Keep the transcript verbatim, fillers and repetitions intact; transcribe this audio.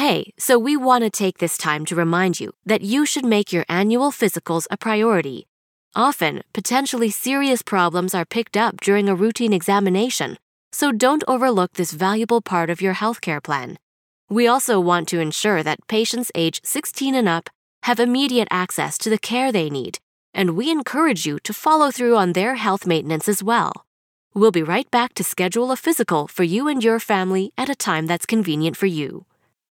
Hey, so we want to take this time to remind you that you should make your annual physicals a priority. Often, potentially serious problems are picked up during a routine examination, so don't overlook this valuable part of your healthcare plan. We also want to ensure that patients age sixteen and up have immediate access to the care they need, and we encourage you to follow through on their health maintenance as well. We'll be right back to schedule a physical for you and your family at a time that's convenient for you.